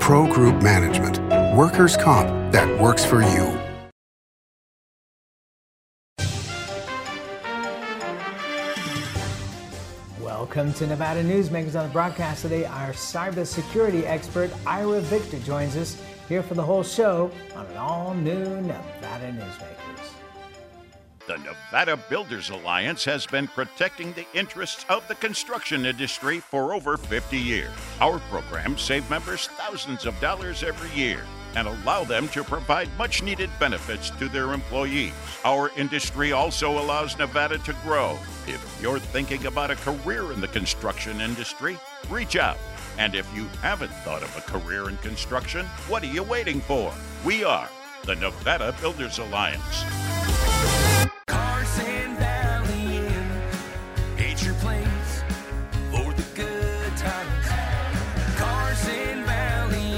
Pro Group Management. Workers' comp that works for you. Welcome to Nevada Newsmakers. On the broadcast today, our cybersecurity expert, Ira Victor, joins us here for the whole show on an all-new Nevada Newsmakers. The Nevada Builders Alliance has been protecting the interests of the construction industry for over 50 years. Our programs save members thousands of dollars every year and allow them to provide much-needed benefits to their employees. Our industry also allows Nevada to grow. If you're thinking about a career in the construction industry, reach out. And if you haven't thought of a career in construction, what are you waiting for? We are the Nevada Builders Alliance. Carson Valley Inn, it's your place for the good times. Carson Valley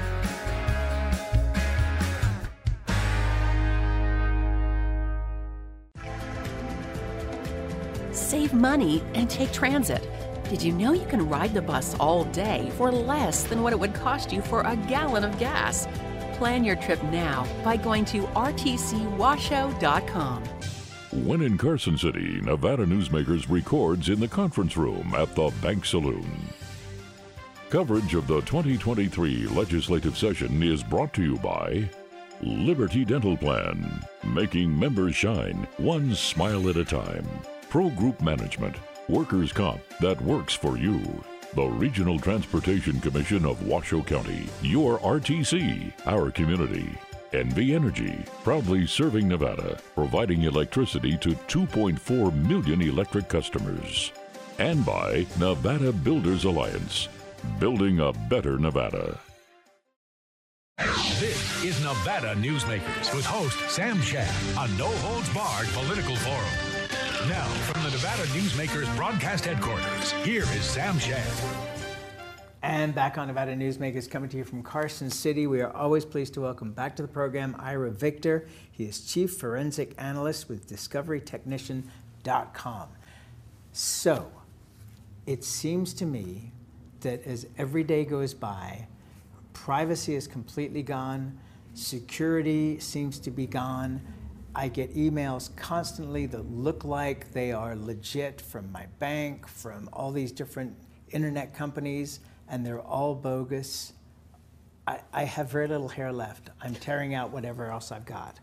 Inn. Save money and take transit. Did you know you can ride the bus all day for less than what it would cost you for a gallon of gas? Plan your trip now by going to rtcwashoe.com. When in Carson City, Nevada Newsmakers records in the conference room at the Bank Saloon. Coverage of the 2023 legislative session is brought to you by Liberty Dental Plan, making members shine one smile at a time. Pro Group Management, workers' comp that works for you. The Regional Transportation Commission of Washoe County, your RTC, our community. NV Energy, proudly serving Nevada, providing electricity to 2.4 million electric customers. And by Nevada Builders Alliance, building a better Nevada. This is Nevada Newsmakers with host Sam Shad, a no-holds-barred political forum. Now, from the Nevada Newsmakers broadcast headquarters, here is Sam Shad. And back on Nevada Newsmakers, coming to you from Carson City. We are always pleased to welcome back to the program Ira Victor. He is Chief Forensic Analyst with DiscoveryTechnician.com. So, it seems to me that as every day goes by, privacy is completely gone, security seems to be gone. I get emails constantly that look like they are legit from my bank, from all these different internet companies, and they're all bogus. I have very little hair left. I'm tearing out whatever else I've got.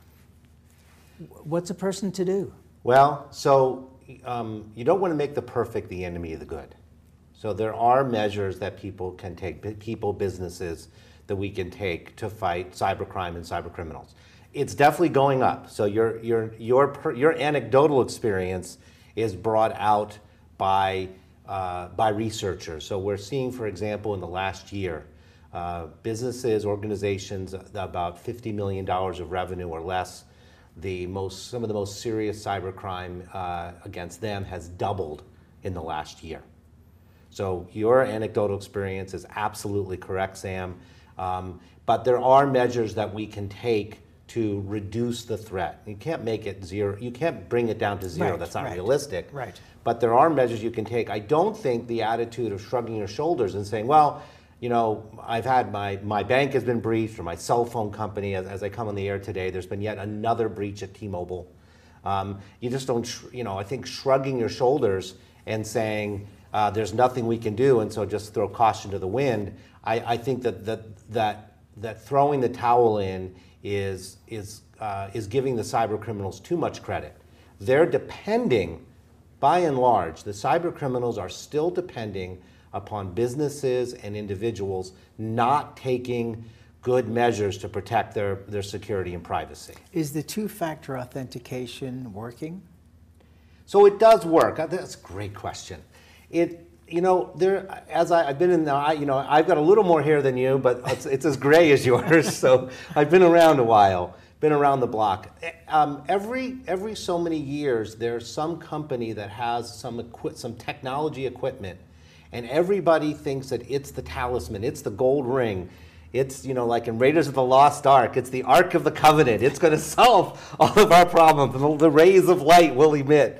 What's a person to do? Well, so you don't want to make the perfect the enemy of the good. So there are measures that people can take, businesses that we can take to fight cybercrime and cybercriminals. It's definitely going up. So your anecdotal experience is brought out by researchers. So we're seeing, for example, in the last year, businesses, organizations, about $50 million of revenue or less. Some of the most serious cybercrime against them has doubled in the last year. So your anecdotal experience is absolutely correct, Sam. But there are measures that we can take to reduce the threat. You can't make it zero. You can't bring it down to zero. Right, That's not right, realistic. right. But there are measures you can take. I don't think the attitude of shrugging your shoulders and saying, well, you know, I've had my bank has been breached, or my cell phone company, as I come on the air today, there's been yet another breach at T-Mobile. You just don't, I think shrugging your shoulders and saying there's nothing we can do, and so just throw caution to the wind. I think that throwing the towel in is giving the cyber criminals too much credit. They're depending, by and large, the cyber criminals are still depending upon businesses and individuals not taking good measures to protect their security and privacy. Is the two-factor authentication working? So it does work. That's a great question. I've been in I've got a little more hair than you, but it's as gray as yours. So I've been around a while, been around the block. Every so many years, there's some company that has some technology equipment, and everybody thinks that it's the talisman, it's the gold ring. It's, like in Raiders of the Lost Ark, it's the Ark of the Covenant. It's going to solve all of our problems. The rays of light will emit.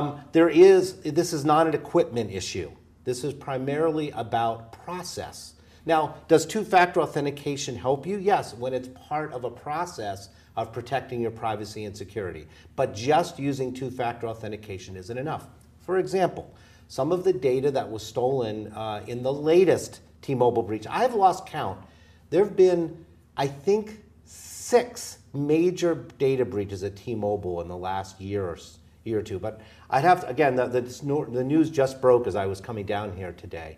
This is not an equipment issue. This is primarily about process. Now, does two-factor authentication help you? Yes, when it's part of a process of protecting your privacy and security. But just using two-factor authentication isn't enough. For example, some of the data that was stolen in the latest T-Mobile breach, I've lost count. There have been, I think, 6 major data breaches at T-Mobile in the last year or two. But I'd have to, again, the news just broke as I was coming down here today.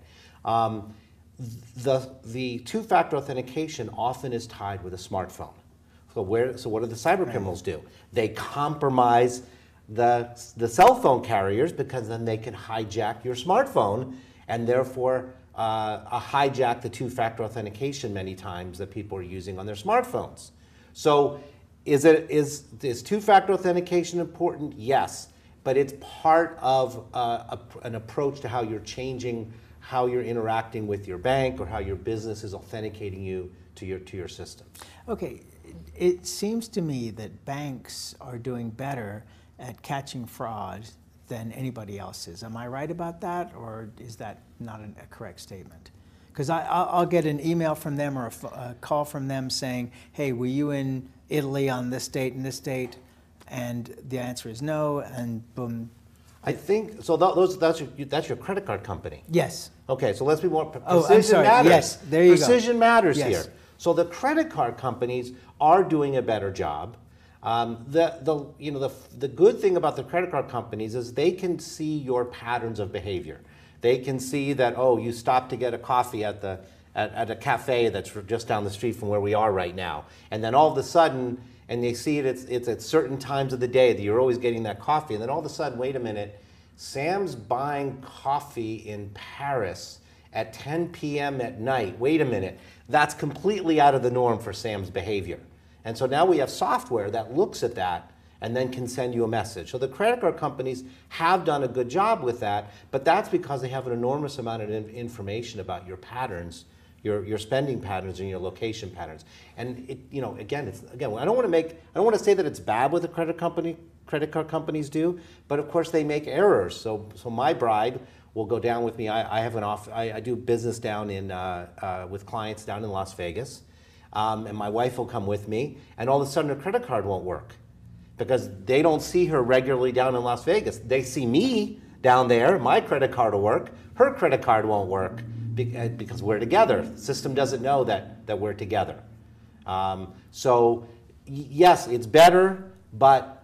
The two-factor authentication often is tied with a smartphone. So what do the cyber criminals do? They compromise the cell phone carriers, because then they can hijack your smartphone and therefore hijack the two-factor authentication many times that people are using on their smartphones. So is two-factor authentication important? Yes, but it's part of an approach to how you're changing how you're interacting with your bank or how your business is authenticating you to your systems. Okay, it seems to me that banks are doing better at catching fraud than anybody else is. Am I right about that, or is that not a correct statement? Because I'll get an email from them or a call from them saying, hey, were you in Italy on this date and this date? And the answer is no, and boom. I think, so that's your credit card company? Yes. Okay, so let's be more, precision matters. Yes, there you go. Precision matters yes. here. So the credit card companies are doing a better job. The good thing about the credit card companies is they can see your patterns of behavior. They can see that, oh, you stopped to get a coffee at a cafe that's just down the street from where we are right now. And then all of a sudden, and they see it's at certain times of the day that you're always getting that coffee. And then all of a sudden, wait a minute, Sam's buying coffee in Paris at 10 p.m. at night. Wait a minute, that's completely out of the norm for Sam's behavior. And so now we have software that looks at that and then can send you a message. So the credit card companies have done a good job with that, but that's because they have an enormous amount of information about your patterns, your spending patterns and your location patterns. And again, I don't want to say that it's bad what the credit card companies do, but of course they make errors. So my bride will go down with me. I do business down with clients down in Las Vegas. And my wife will come with me, and all of a sudden her credit card won't work because they don't see her regularly down in Las Vegas. They see me down there, my credit card will work, her credit card won't work because we're together. The system doesn't know that we're together. So yes, it's better, but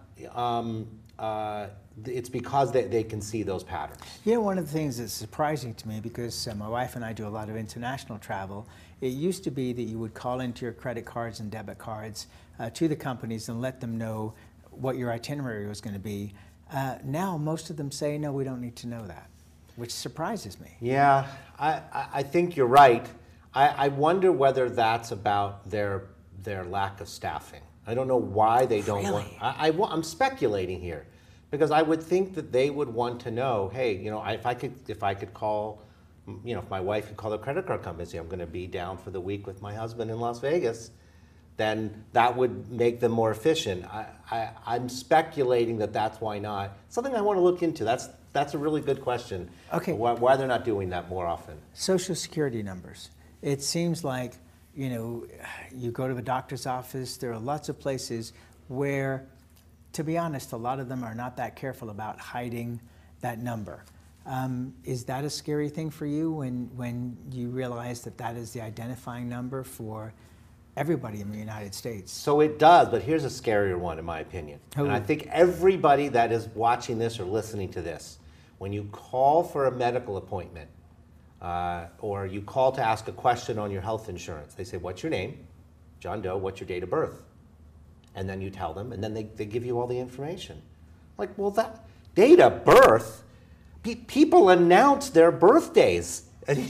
it's because they can see those patterns. One of the things that's surprising to me, because my wife and I do a lot of international travel, it used to be that you would call into your credit cards and debit cards to the companies and let them know what your itinerary was going to be. Now most of them say, no, we don't need to know that, which surprises me. Yeah, I think you're right. I wonder whether that's about their lack of staffing. I don't know why they don't really? I'm speculating here, because I would think that they would want to know, hey, if I could call, if my wife could call the credit card company and say, I'm going to be down for the week with my husband in Las Vegas, then that would make them more efficient. I'm speculating that that's why not. Something I want to look into. That's a really good question. Okay. Why they're not doing that more often. Social Security numbers. It seems like, you go to the doctor's office, there are lots of places where, to be honest, a lot of them are not that careful about hiding that number. Is that a scary thing for you when you realize that is the identifying number for everybody in the United States? So it does, but here's a scarier one in my opinion. And I think everybody that is watching this or listening to this, when you call for a medical appointment or you call to ask a question on your health insurance, they say, what's your name? John Doe, what's your date of birth? And then you tell them, and then they give you all the information. Like, well, that date of birth? People announce their birthdays.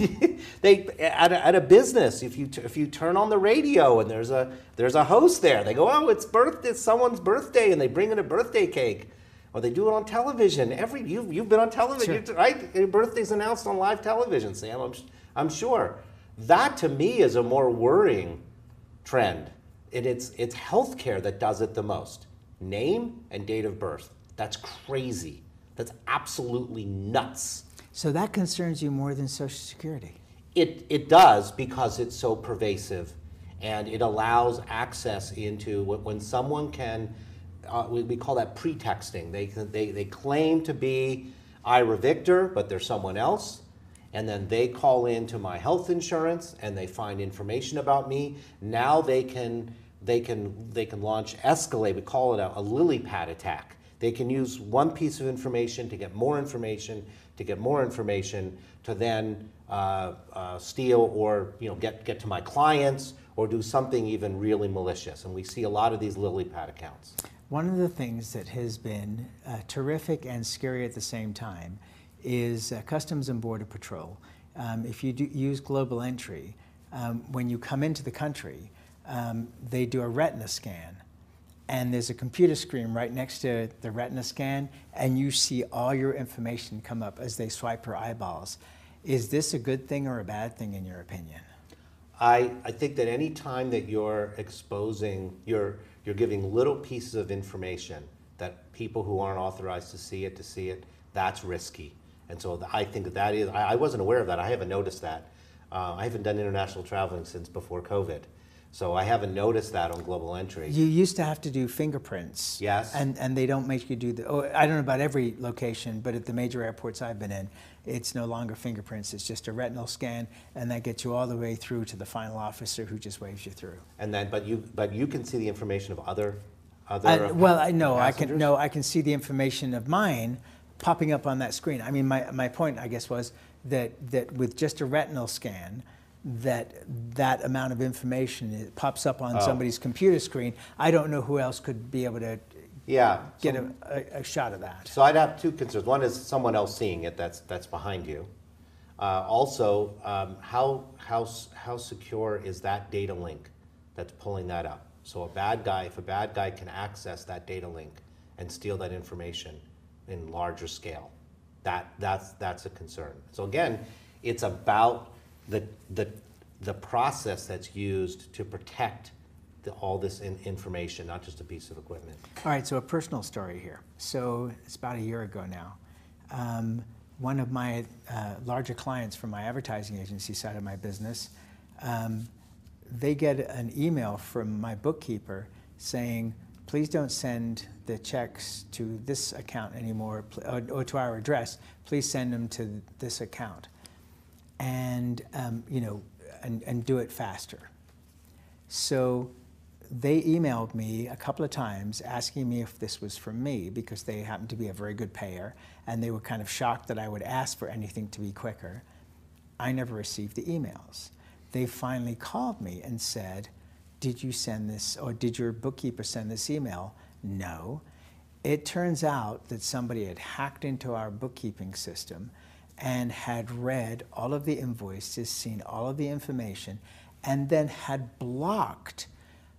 At a business, if you turn on the radio and there's a host there, they go, oh, it's someone's birthday, and they bring in a birthday cake, or they do it on television. You've been on television, Sure. right? Your birthday's announced on live television, Sam. I'm sure. That to me is a more worrying trend. It's healthcare that does it the most. Name and date of birth. That's crazy. That's absolutely nuts. So that concerns you more than Social Security? It does, because it's so pervasive, and it allows access into when someone can, we call that pretexting. They claim to be Ira Victor, but they're someone else, and then they call into my health insurance and they find information about me. Now they can launch Escalade. We call it a lily pad attack. They can use one piece of information to get more information, to then steal or get to my clients or do something even really malicious. And we see a lot of these lily pad accounts. One of the things that has been terrific and scary at the same time is Customs and Border Patrol. If you use Global Entry, when you come into the country, they do a retina scan. And there's a computer screen right next to the retina scan, and you see all your information come up as they swipe your eyeballs. Is this a good thing or a bad thing in your opinion? I think that any time that you're exposing, you're giving little pieces of information that people who aren't authorized to see it, that's risky. And so I think that is, I wasn't aware of that. I haven't noticed that. I haven't done international traveling since before COVID. So I haven't noticed that on Global Entry. You used to have to do fingerprints. Yes. And they don't make you do I don't know about every location, but at the major airports I've been in, it's no longer fingerprints, it's just a retinal scan, and that gets you all the way through to the final officer who just waves you through. And then, but you can see the information of other passengers? I can see the information of mine popping up on that screen. I mean, my point, I guess, was that with just a retinal scan, that amount of information, it pops up on somebody's computer screen. I don't know who else could be able to get a shot of that. So I'd have two concerns. One is someone else seeing it that's behind you. Also, how secure is that data link that's pulling that up? So if a bad guy can access that data link and steal that information in larger scale, that's a concern. So again, it's about the process that's used to protect all this information, not just a piece of equipment. All right, so a personal story here. So it's about a year ago now. One of my larger clients from my advertising agency side of my business, they get an email from my bookkeeper saying, please don't send the checks to this account anymore, or to our address. Please send them to this account. And and do it faster. So they emailed me a couple of times asking me if this was from me, because they happened to be a very good payer, and they were kind of shocked that I would ask for anything to be quicker. I never received the emails. They finally called me and said, did you send this, or did your bookkeeper send this email? No. It turns out that somebody had hacked into our bookkeeping system and had read all of the invoices, seen all of the information, and then had blocked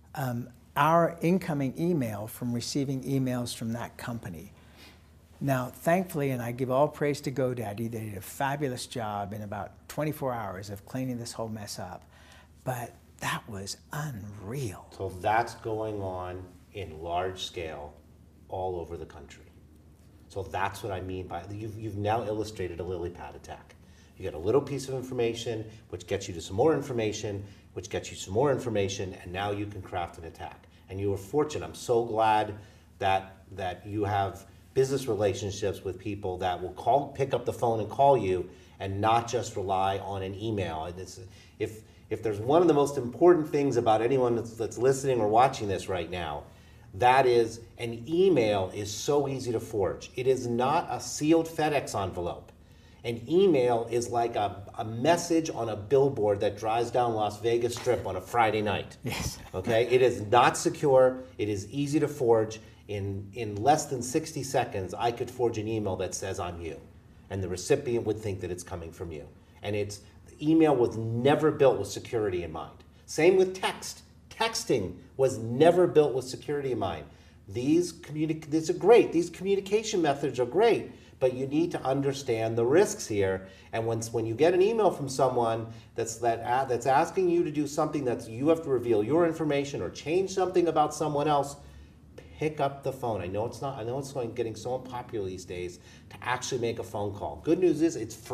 our incoming email from receiving emails from that company. Now, thankfully, and I give all praise to GoDaddy, they did a fabulous job in about 24 hours of cleaning this whole mess up, but that was unreal. So that's going on in large scale all over the country. So that's what I mean by, you've now illustrated a lily pad attack. You get a little piece of information, which gets you to some more information, which gets you some more information, and now you can craft an attack. And you were fortunate. I'm so glad that you have business relationships with people that will pick up the phone and call you, and not just rely on an email. And if there's one of the most important things about anyone that's listening or watching this right now, that is, an email is so easy to forge. It is not a sealed FedEx envelope. An email is like a message on a billboard that drives down Las Vegas Strip on a Friday night. Yes. Okay? It is not secure. It is easy to forge. In less than 60 seconds, I could forge an email that says I'm you. And the recipient would think that it's coming from you. And the email was never built with security in mind. Same with text. Texting was never built with security in mind. These are great. These communication methods are great, but you need to understand the risks here. And when you get an email from someone that's asking you to do something you have to reveal your information or change something about someone else, pick up the phone. I know it's getting so unpopular these days to actually make a phone call. Good news is it's free.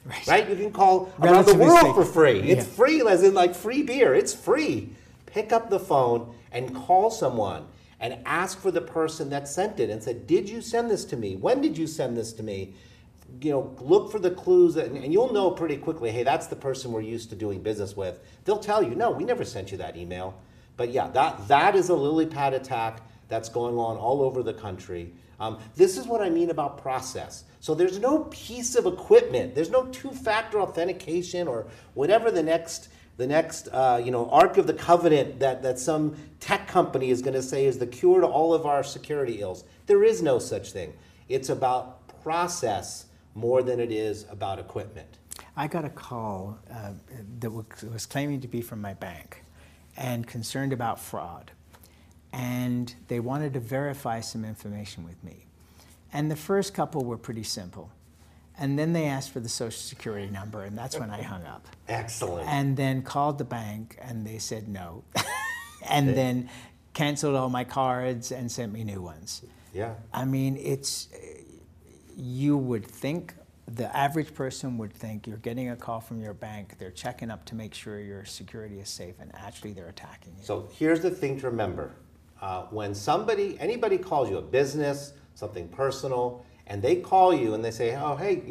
right? You can call around the Relatively world safe. for free. It's Yeah. free, as in like free beer. It's free. Pick up the phone and call someone and ask for the person that sent it and said, did you send this to me? When did you send this to me? You know, look for the clues, and you'll know pretty quickly, hey, that's the person we're used to doing business with. They'll tell you, no, we never sent you that email. But yeah, that is a lily pad attack that's going on all over the country. This is what I mean about process. So there's no piece of equipment, there's no two-factor authentication or whatever the next Ark of the Covenant that some tech company is going to say is the cure to all of our security ills. There is no such thing. It's about process more than it is about equipment. I got a call that was claiming to be from my bank and concerned about fraud. And they wanted to verify some information with me. And the first couple were pretty simple. And then they asked for the Social Security number, and that's when I hung up. Excellent. And then called the bank, and they said no. And then canceled all my cards and sent me new ones. Yeah. I mean, you would think, the average person would think you're getting a call from your bank, they're checking up to make sure your security is safe, and actually they're attacking you. So here's the thing to remember. When anybody calls you, a business, something personal, and they call you and they say, oh, hey,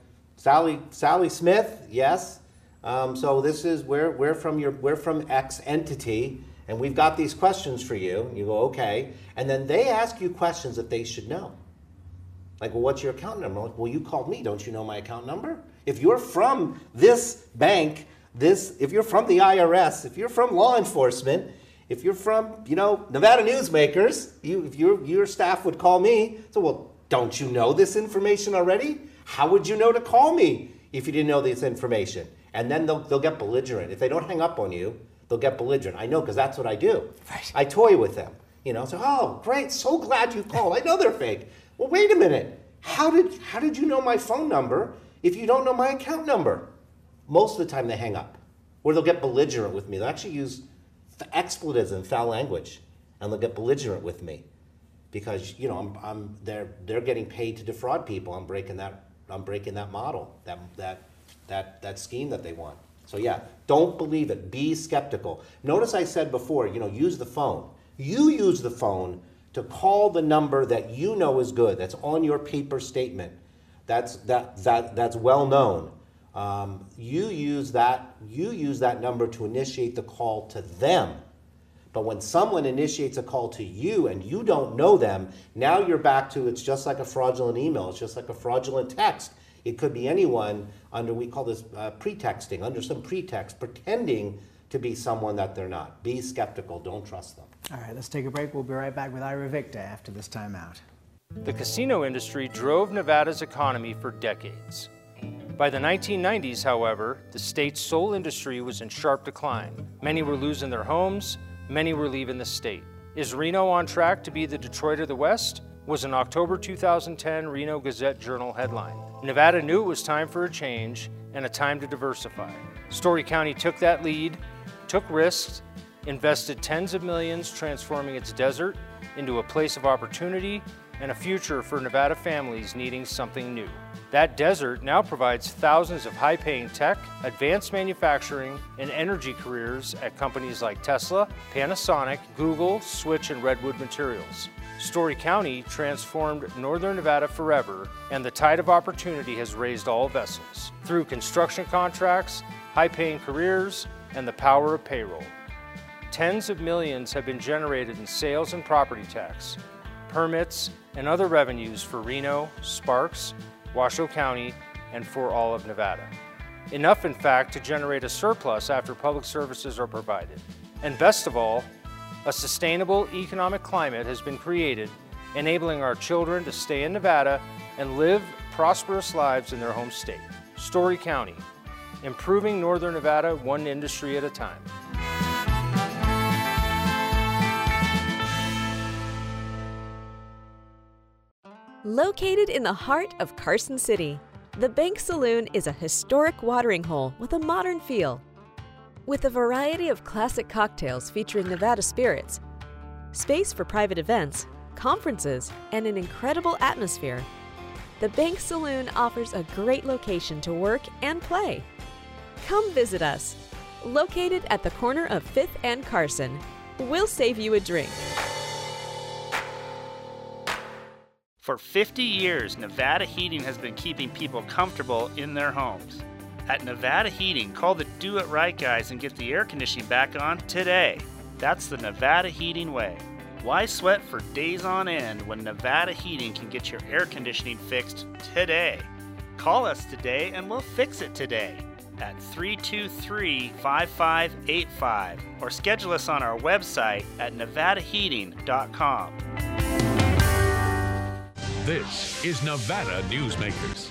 Sally Smith, yes. So this is, we're from X entity, and we've got these questions for you. And you go, okay. And then they ask you questions that they should know. Like, well, what's your account number? Like, well, you called me. Don't you know my account number? If you're from this bank, if you're from the IRS, if you're from law enforcement, if you're from, Nevada Newsmakers, your staff would call me. So, well, don't you know this information already? How would you know to call me if you didn't know this information? And then they'll get belligerent. If they don't hang up on you, they'll get belligerent. I know, because that's what I do. Right. I toy with them. So, oh, great, so glad you called. I know they're fake. Well, wait a minute. How did you know my phone number if you don't know my account number? Most of the time they hang up, or they'll get belligerent with me. They'll actually use expletives and foul language, and they'll get belligerent with me because they're getting paid to defraud people. I'm breaking that model, that scheme that they want. So yeah, don't believe it. Be skeptical. Notice I said before, use the phone. You use the phone to call the number that you know is good, that's on your paper statement, that's well known. You use that number to initiate the call to them. But when someone initiates a call to you and you don't know them, now you're back to, it's just like a fraudulent email, it's just like a fraudulent text. It could be anyone we call this pretexting, under some pretext, pretending to be someone that they're not. Be skeptical, don't trust them. All right, let's take a break. We'll be right back with Ira Victor after this timeout. The casino industry drove Nevada's economy for decades. By the 1990s, however, the state's sole industry was in sharp decline. Many were losing their homes, many were leaving the state. Is Reno on track to be the Detroit of the West? Was an October 2010 Reno Gazette-Journal headline. Nevada knew it was time for a change and a time to diversify. Story County took that lead, took risks, invested tens of millions transforming its desert into a place of opportunity and a future for Nevada families needing something new. That desert now provides thousands of high-paying tech, advanced manufacturing, and energy careers at companies like Tesla, Panasonic, Google, Switch, and Redwood Materials. Story County transformed Northern Nevada forever, and the tide of opportunity has raised all vessels through construction contracts, high-paying careers, and the power of payroll. Tens of millions have been generated in sales and property tax, permits, and other revenues for Reno, Sparks, Washoe County, and for all of Nevada. Enough, in fact, to generate a surplus after public services are provided. And best of all, a sustainable economic climate has been created, enabling our children to stay in Nevada and live prosperous lives in their home state. Story County, improving Northern Nevada one industry at a time. Located in the heart of Carson City, the Bank Saloon is a historic watering hole with a modern feel. With a variety of classic cocktails featuring Nevada spirits, space for private events, conferences, and an incredible atmosphere, the Bank Saloon offers a great location to work and play. Come visit us. Located at the corner of 5th and Carson, we'll save you a drink. For 50 years, Nevada Heating has been keeping people comfortable in their homes. At Nevada Heating, call the Do It Right guys and get the air conditioning back on today. That's the Nevada Heating way. Why sweat for days on end when Nevada Heating can get your air conditioning fixed today? Call us today and we'll fix it today at 323-5585 or schedule us on our website at nevadaheating.com. This is Nevada Newsmakers.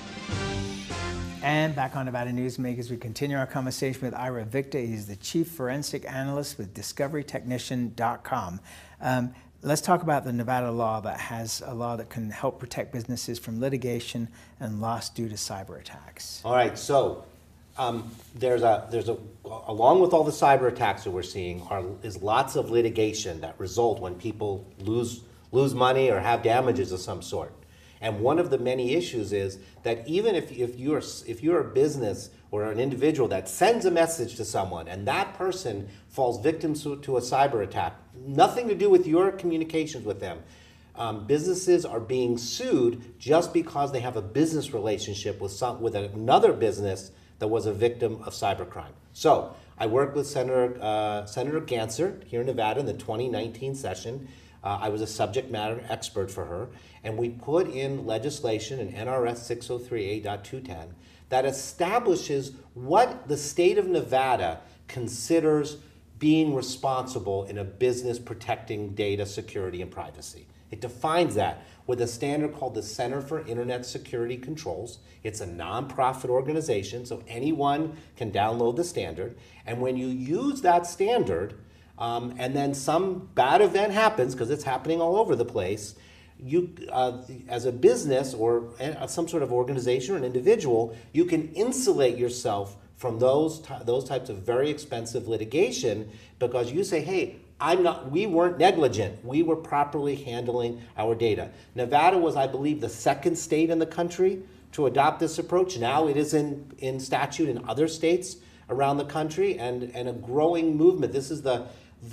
And back on Nevada Newsmakers, we continue our conversation with Ira Victor. He's the Chief Forensic Analyst with DiscoveryTechnician.com. Let's talk about the Nevada law that has a law that can help protect businesses from litigation and loss due to cyber attacks. All right, so there's along with all the cyber attacks that we're seeing, is lots of litigation that result when people lose money or have damages of some sort. And one of the many issues is that even if you're a business or an individual that sends a message to someone and that person falls victim to a cyber attack, nothing to do with your communications with them, businesses are being sued just because they have a business relationship with another business that was a victim of cybercrime. So I worked with Senator Ganser here in Nevada in the 2019 session. I was a subject matter expert for her, and we put in legislation in NRS 603A.210 that establishes what the state of Nevada considers being responsible in a business protecting data security and privacy. It defines that with a standard called the Center for Internet Security Controls. It's a nonprofit organization, so anyone can download the standard. And when you use that standard, and then some bad event happens, because it's happening all over the place, you, as a business or some sort of organization or an individual, you can insulate yourself from those types of very expensive litigation, because you say, hey, we weren't negligent. We were properly handling our data. Nevada was, I believe, the second state in the country to adopt this approach. Now it is in statute in other states around the country, and a growing movement. This is the,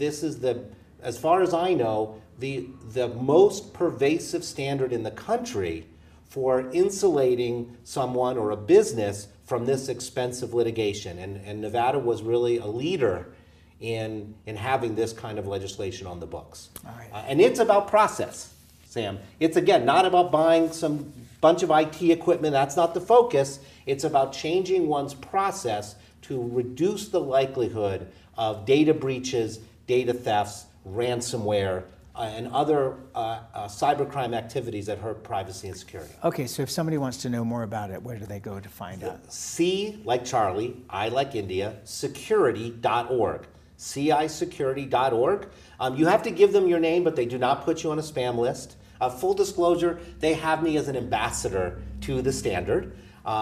as far as I know, the most pervasive standard in the country for insulating someone or a business from this expensive litigation. And Nevada was really a leader in having this kind of legislation on the books. All right. And it's about process, Sam. It's, again, not about buying some bunch of IT equipment. That's not the focus. It's about changing one's process to reduce the likelihood of data breaches, data thefts, ransomware, and other cybercrime activities that hurt privacy and security. Okay, so if somebody wants to know more about it, where do they go to find out? C like Charlie, I like India, security.org. CIsecurity.org. You have to give them your name, but they do not put you on a spam list. Full disclosure, they have me as an ambassador to the standard.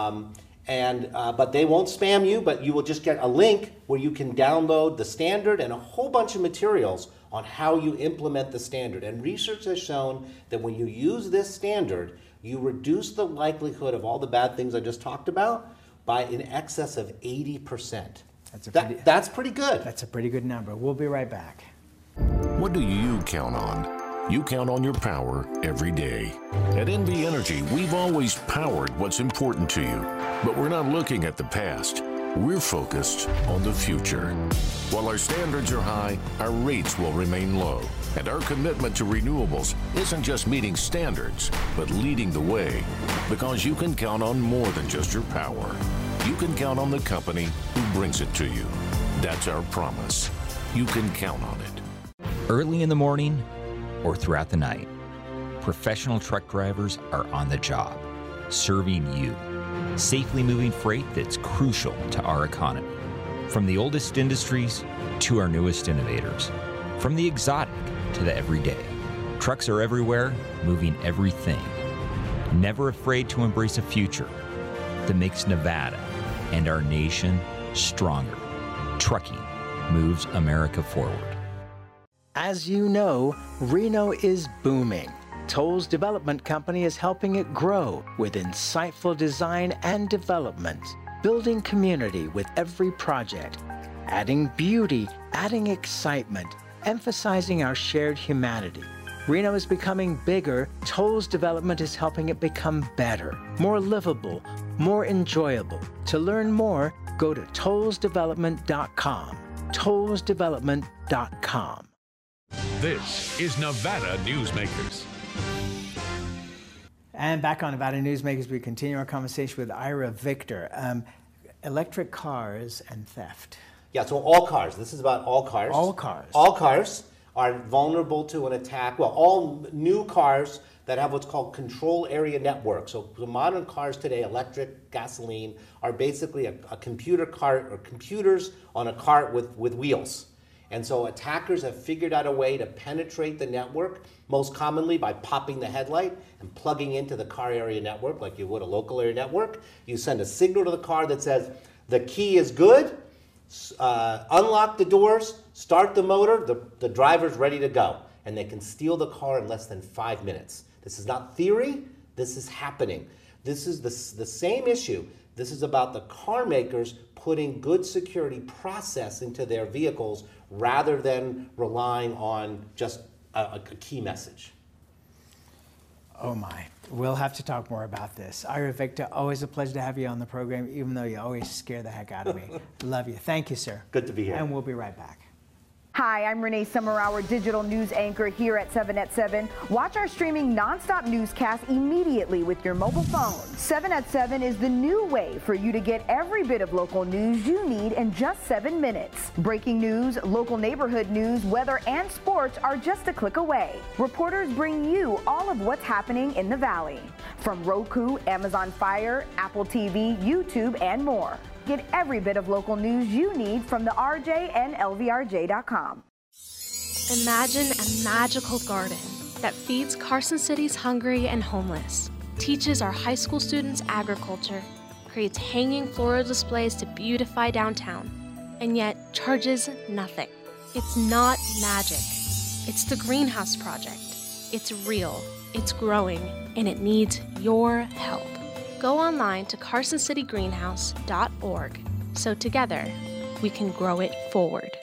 But they won't spam you, but you will just get a link where you can download the standard and a whole bunch of materials on how you implement the standard. And research has shown that when you use this standard, you reduce the likelihood of all the bad things I just talked about by in excess of 80%. That's pretty good. That's a pretty good number. We'll be right back. What do you count on? You count on your power every day. At NV Energy, we've always powered what's important to you. But we're not looking at the past. We're focused on the future. While our standards are high, our rates will remain low. And our commitment to renewables isn't just meeting standards, but leading the way. Because you can count on more than just your power. You can count on the company who brings it to you. That's our promise. You can count on it. Early in the morning or throughout the night, professional truck drivers are on the job, serving you, safely moving freight that's crucial to our economy. From the oldest industries to our newest innovators, from the exotic to the everyday, trucks are everywhere, moving everything. Never afraid to embrace a future that makes Nevada and our nation stronger. Trucking moves America forward. As you know, Reno is booming. Tolles Development Company is helping it grow with insightful design and development, building community with every project, adding beauty, adding excitement, emphasizing our shared humanity. Reno is becoming bigger. Tolles Development is helping it become better, more livable, more enjoyable. To learn more, go to tollesdevelopment.com. tollesdevelopment.com. This is Nevada Newsmakers. And back on Nevada Newsmakers, we continue our conversation with Ira Victor. Electric cars and theft. Yeah, so all cars. This is about all cars. All cars. All cars are vulnerable to an attack. Well, all new cars that have what's called control area networks. So the modern cars today, electric, gasoline, are basically a computer cart or computers on a cart with wheels. And so attackers have figured out a way to penetrate the network, most commonly by popping the headlight and plugging into the car area network like you would a local area network. You send a signal to the car that says, the key is good, unlock the doors, start the motor, the driver's ready to go. And they can steal the car in less than 5 minutes. This is not theory, this is happening. This is the same issue. This is about the car makers putting good security process into their vehicles rather than relying on just a key message. Oh my, we'll have to talk more about this. Ira Victor, always a pleasure to have you on the program, even though you always scare the heck out of me. Love you. Thank you, sir. Good to be here. And we'll be right back. Hi, I'm Renee Summerauer, digital news anchor here at 7 at 7. Watch our streaming nonstop newscast immediately with your mobile phone. 7 at 7 is the new way for you to get every bit of local news you need in just 7 minutes. Breaking news, local neighborhood news, weather, and sports are just a click away. Reporters bring you all of what's happening in the Valley. From Roku, Amazon Fire, Apple TV, YouTube, and more. Get every bit of local news you need from the RJ and LVRJ.com. Imagine a magical garden that feeds Carson City's hungry and homeless, teaches our high school students agriculture, creates hanging floral displays to beautify downtown, and yet charges nothing. It's not magic. It's the Greenhouse Project. It's real, it's growing, and it needs your help. Go online to carsоncitygreenhouse.org so together we can grow it forward.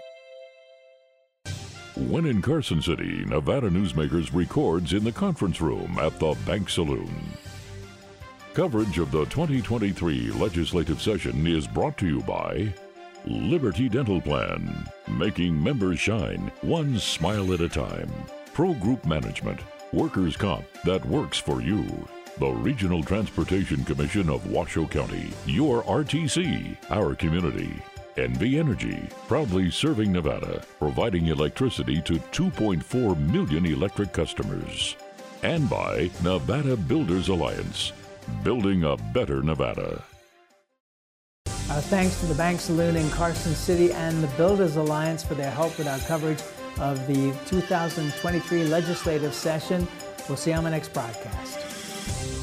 When in Carson City, Nevada Newsmakers records in the conference room at the Bank Saloon. Coverage of the 2023 legislative session is brought to you by Liberty Dental Plan, making members shine one smile at a time. Pro Group Management, workers' comp that works for you. The Regional Transportation Commission of Washoe County, your RTC, our community. NV Energy, proudly serving Nevada, providing electricity to 2.4 million electric customers. And by Nevada Builders Alliance, building a better Nevada. Our thanks to the Bank Saloon in Carson City and the Builders Alliance for their help with our coverage of the 2023 legislative session. We'll see you on the next broadcast.